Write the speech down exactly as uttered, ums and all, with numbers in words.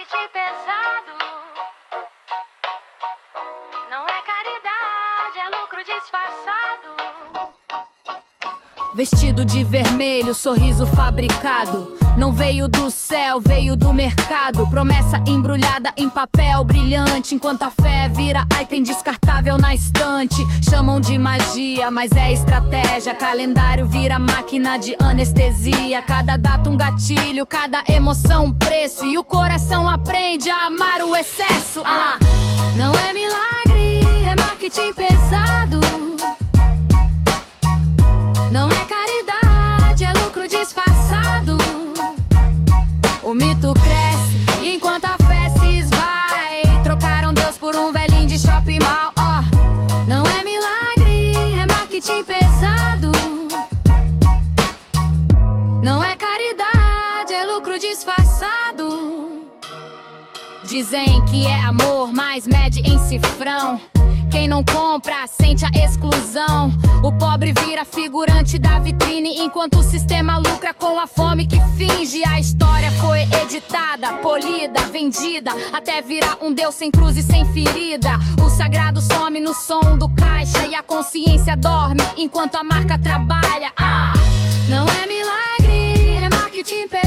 marketing pesado. Não é caridade, é lucro disfarçado. Vestido de vermelho, sorriso fabricado. Não veio do céu, veio do mercado. Promessa embrulhada em papel brilhante, enquanto a fé vira item descartável na estante. Chamam de magia, mas é estratégia. Calendário vira máquina de anestesia. Cada data um gatilho, cada emoção um preço. E o coração aprende a amar o excesso. Ah, não é milagre, é marketing pesado. Não é caridade, é lucro disfarçado. O mito cresce e enquanto a fé se esvai, trocaram Deus por um velhinho de shopping mall. Oh, não é milagre, é marketing pesado. Não é caridade, é lucro disfarçado. Dizem que é amor, mas mede em cifrão. Quem não compra sente a exclusão. O pobre vira figurante da vitrine, enquanto o sistema lucra com a fome que finge. A história foi editada, polida, vendida, até virar um Deus sem cruz e sem ferida. O sagrado some no som do caixa e a consciência dorme enquanto a marca trabalha. Ah, não é milagre, é marketing pesado.